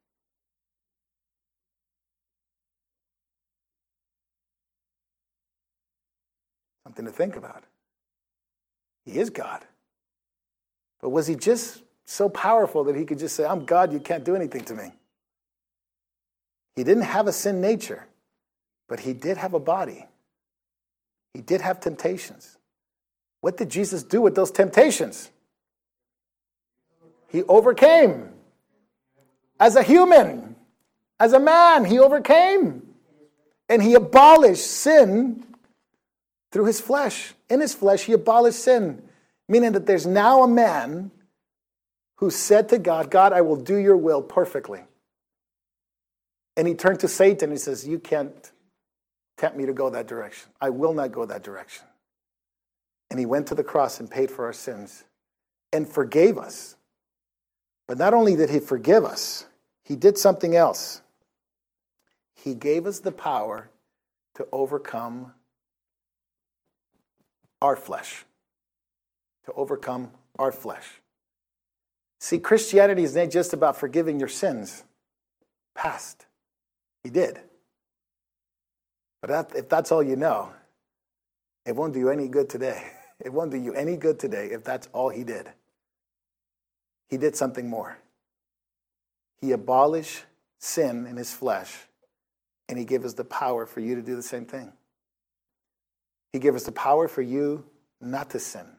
Something to think about. He is God. But was he just so powerful that he could just say, I'm God, you can't do anything to me? He didn't have a sin nature, but he did have a body. He did have temptations. What did Jesus do with those temptations? He overcame. As a human, as a man, he overcame. And he abolished sin through his flesh. In his flesh, he abolished sin. Meaning that there's now a man who said to God, God, I will do your will perfectly. And he turned to Satan and he says, you can't tempt me to go that direction. I will not go that direction. And he went to the cross and paid for our sins and forgave us. But not only did he forgive us, he did something else. He gave us the power to overcome our flesh. To overcome our flesh. See, Christianity is not just about forgiving your sins. Past. He did. But that, if that's all you know, it won't do you any good today. It won't do you any good today if that's all he did. He did something more. He abolished sin in his flesh, and he gave us the power for you to do the same thing. He gave us the power for you not to sin.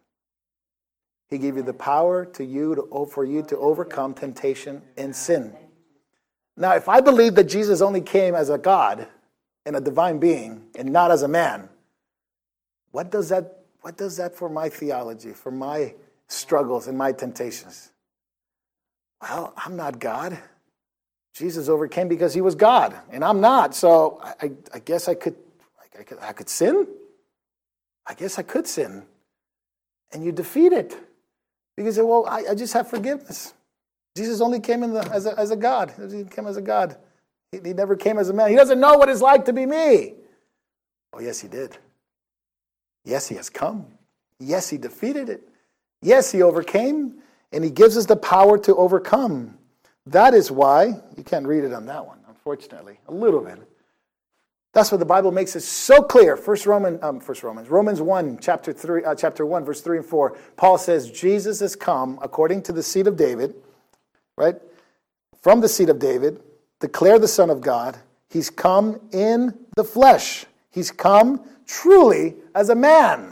He gave you the power to you to, for you to overcome temptation and sin. Now, if I believe that Jesus only came as a God and a divine being and not as a man, what does that, what does that for my theology, for my struggles and my temptations? Well, I'm not God. Jesus overcame because he was God, and I'm not. So I, I, I guess I could, I could, I could sin. I guess I could sin, and you defeat it because you say, well, I, I just have forgiveness. Jesus only came in the, as a, as a God. He came as a God. He, he never came as a man. He doesn't know what it's like to be me. Oh, yes, he did. Yes, he has come. Yes, he defeated it. Yes, he overcame. And he gives us the power to overcome. That is why, you can't read it on that one, unfortunately, a little bit. That's what the Bible makes it so clear. First Roman, um, First Romans, Romans one, chapter three, uh, chapter one, verse three and four. Paul says, Jesus has come according to the seed of David, right? From the seed of David, declare the Son of God. He's come in the flesh. He's come truly as a man.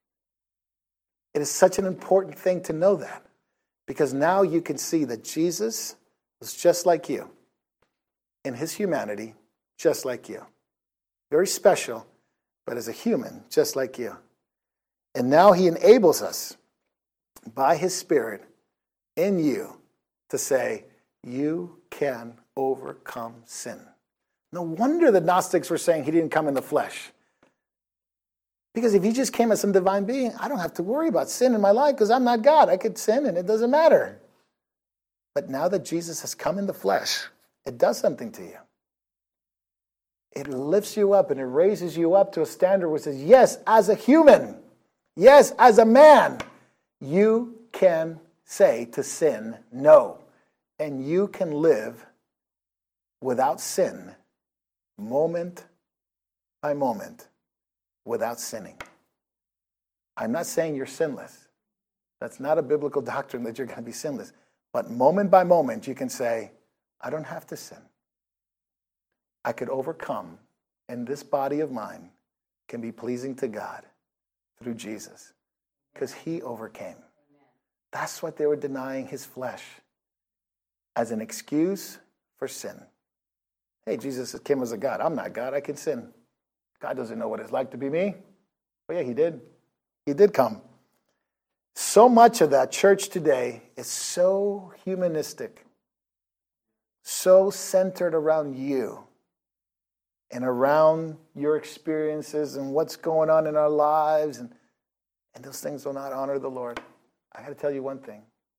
It is such an important thing to know that. Because now you can see that Jesus was just like you. In his humanity, just like you. Very special, but as a human, just like you. And now he enables us, by his Spirit, in you, to say, you can overcome sin. No wonder the Gnostics were saying he didn't come in the flesh. Because if he just came as some divine being, I don't have to worry about sin in my life because I'm not God. I could sin and it doesn't matter. But now that Jesus has come in the flesh, it does something to you. It lifts you up and it raises you up to a standard where it says, yes, as a human, yes, as a man, you can say to sin, no. And you can live without sin, moment by moment, without sinning. I'm not saying you're sinless. That's not a biblical doctrine that you're going to be sinless. But moment by moment, you can say, I don't have to sin. I could overcome, and this body of mine can be pleasing to God through Jesus because he overcame. That's what they were denying his flesh as an excuse for sin. Hey, Jesus came as a God. I'm not God. I can sin. God doesn't know what it's like to be me. Oh, yeah, he did. He did come. So much of that church today is so humanistic, so centered around you and around your experiences and what's going on in our lives, and, and those things will not honor the Lord. I got to tell you one thing.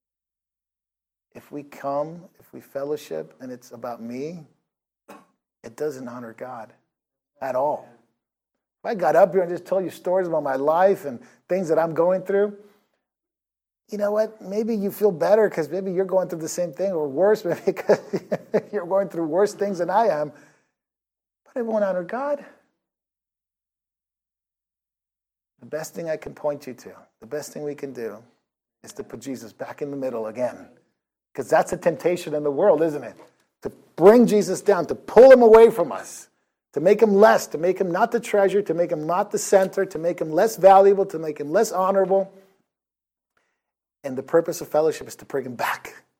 If we come, if we fellowship, and it's about me, it doesn't honor God at all. If I got up here and just told you stories about my life and things that I'm going through, you know what? Maybe you feel better because maybe you're going through the same thing, or worse, maybe because you're going through worse things than I am. But it won't honor God. The best thing I can point you to, the best thing we can do, is to put Jesus back in the middle again. Because that's a temptation in the world, isn't it? To bring Jesus down, to pull him away from us, to make him less, to make him not the treasure, to make him not the center, to make him less valuable, to make him less honorable. And the purpose of fellowship is to bring him back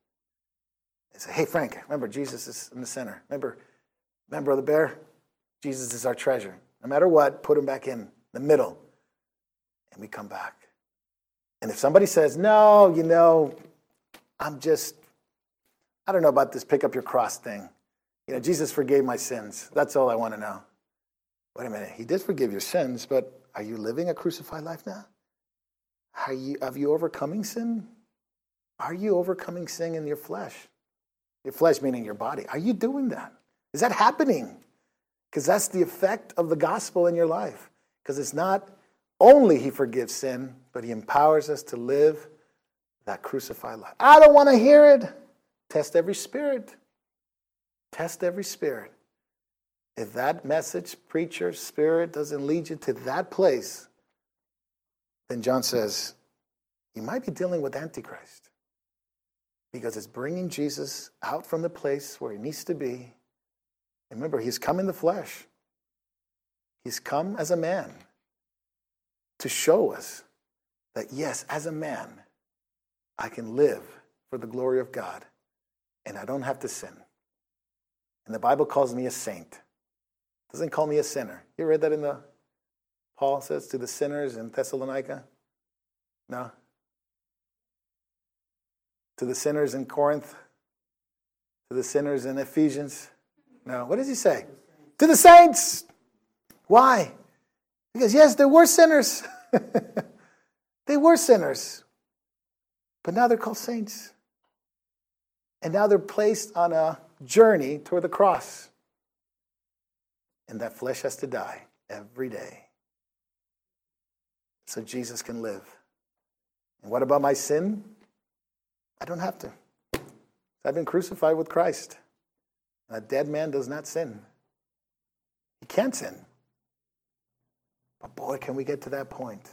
They say, hey, Frank, remember, Jesus is in the center. Remember, remember, Brother Bear? Jesus is our treasure. No matter what, put him back in the middle. And we come back. And if somebody says, no, you know, I'm just, I don't know about this pick up your cross thing. You know, Jesus forgave my sins. That's all I want to know. Wait a minute. He did forgive your sins, but are you living a crucified life now? Are you, have you overcoming sin? Are you overcoming sin in your flesh? Your flesh meaning your body. Are you doing that? Is that happening? Because that's the effect of the gospel in your life. Because it's not only he forgives sin, but he empowers us to live that crucified life. I don't want to hear it. Test every spirit. Test every spirit. If that message, preacher, spirit doesn't lead you to that place, then John says, you might be dealing with Antichrist. Because it's bringing Jesus out from the place where he needs to be. And remember, he's come in the flesh. He's come as a man to show us that, yes, as a man, I can live for the glory of God, and I don't have to sin. And the Bible calls me a saint. It doesn't call me a sinner. You read that in the, Paul says to the sinners in Thessalonica? No? To the sinners in Corinth? To the sinners in Ephesians? No. What does he say? To the saints! Why? Because, yes, there were sinners. They were sinners. But now they're called saints. And now they're placed on a journey toward the cross. And that flesh has to die every day so Jesus can live. And what about my sin? I don't have to. I've been crucified with Christ. A dead man does not sin. He can't sin. But boy, can we get to that point.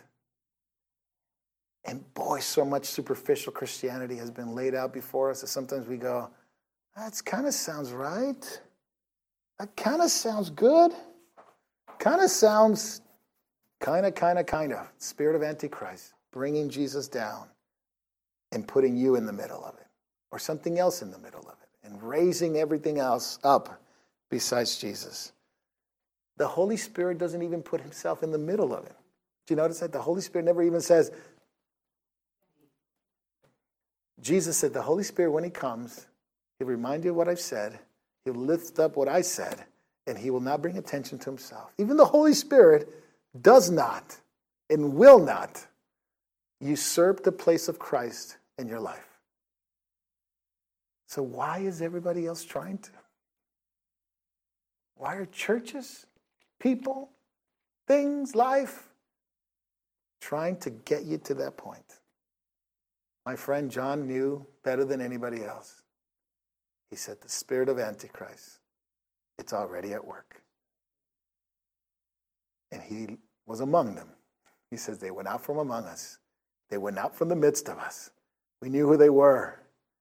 And boy, so much superficial Christianity has been laid out before us that sometimes we go, that kind of sounds right. That kind of sounds good. Kind of sounds kind of, kind of, kind of. Spirit of Antichrist, bringing Jesus down and putting you in the middle of it. Or something else in the middle of it. And raising everything else up besides Jesus. The Holy Spirit doesn't even put himself in the middle of it. Do you notice that? The Holy Spirit never even says, Jesus said the Holy Spirit, when he comes, he'll remind you of what I've said. He'll lift up what I said, and he will not bring attention to himself. Even the Holy Spirit does not and will not usurp the place of Christ in your life. So why is everybody else trying to? Why are churches, people, things, life, trying to get you to that point? My friend John knew better than anybody else. He said, the spirit of Antichrist, it's already at work. And he was among them. He says, they went out from among us. They went out from the midst of us. We knew who they were.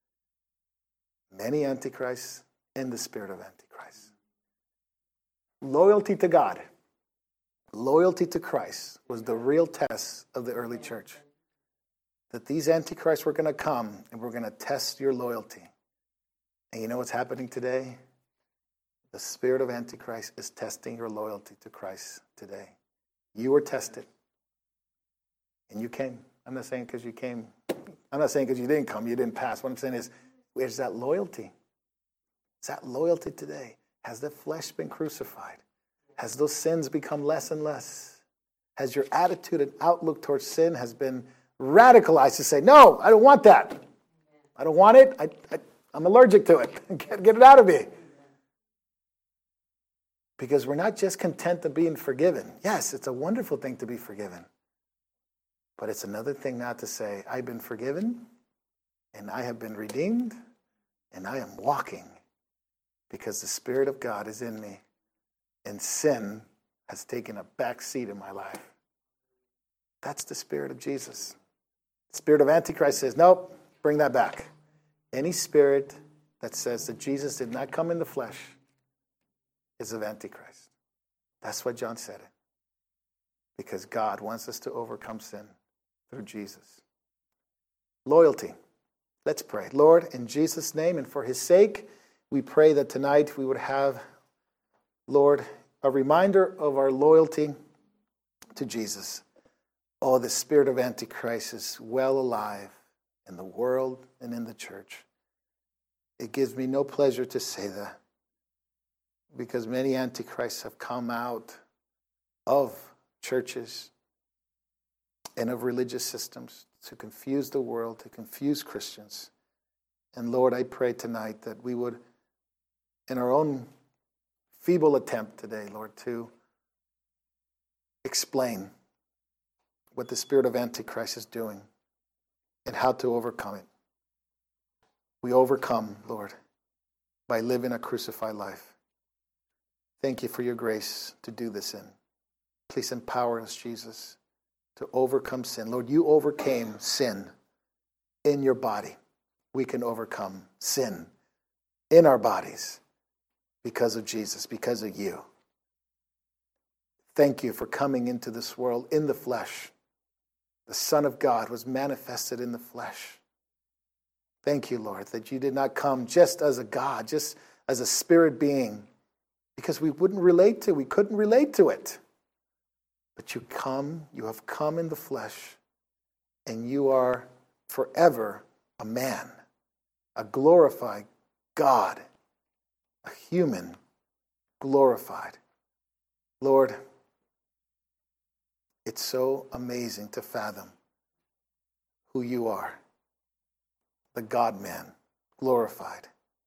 Many Antichrists in the spirit of Antichrist. Loyalty to God, loyalty to Christ was the real test of the early church. That these Antichrists were going to come and were going to test your loyalty. And you know what's happening today? The spirit of Antichrist is testing your loyalty to Christ today. You were tested. And you came. I'm not saying because you came. I'm not saying because you didn't come, you didn't pass. What I'm saying is, where's that loyalty? Is that loyalty today? Has the flesh been crucified? Has those sins become less and less? Has your attitude and outlook towards sin has been radicalized to say, no, I don't want that. I don't want it. I, I, I'm allergic to it. Get, get it out of me. Because we're not just content to being forgiven. Yes, it's a wonderful thing to be forgiven. But it's another thing not to say, I've been forgiven, and I have been redeemed, and I am walking because the Spirit of God is in me, and sin has taken a back seat in my life. That's the Spirit of Jesus. The spirit of Antichrist says, nope, bring that back. Any spirit that says that Jesus did not come in the flesh is of Antichrist. That's why John said it. Because God wants us to overcome sin through Jesus. Loyalty. Let's pray. Lord, in Jesus' name and for his sake, we pray that tonight we would have, Lord, a reminder of our loyalty to Jesus. Oh, the spirit of Antichrist is well alive in the world and in the church. It gives me no pleasure to say that, because many Antichrists have come out of churches and of religious systems to confuse the world, to confuse Christians. And Lord, I pray tonight that we would, in our own feeble attempt today, Lord, to explain what the spirit of Antichrist is doing and how to overcome it. We overcome, Lord, by living a crucified life. Thank you for your grace to do this in. Please empower us, Jesus, to overcome sin. Lord, you overcame sin in your body. We can overcome sin in our bodies because of Jesus, because of you. Thank you for coming into this world in the flesh. The Son of God was manifested in the flesh. Thank you, Lord, that you did not come just as a God, just as a spirit being, because we wouldn't relate to, we couldn't relate to it. But you come, you have come in the flesh, and you are forever a man, a glorified God, a human glorified. Lord, it's so amazing to fathom who you are, the God-man, glorified.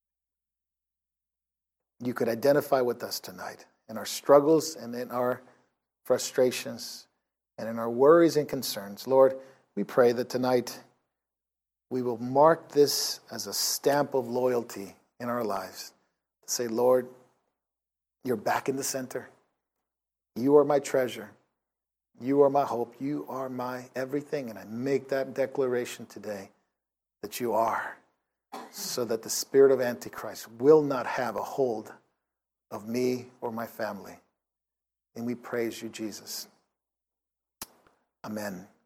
You could identify with us tonight in our struggles and in our frustrations and in our worries and concerns. Lord, we pray that tonight we will mark this as a stamp of loyalty in our lives. To say, Lord, you're back in the center. You are my treasure. You are my hope. You are my everything. And I make that declaration today that you are, so that the spirit of Antichrist will not have a hold of me or my family. And we praise you, Jesus. Amen.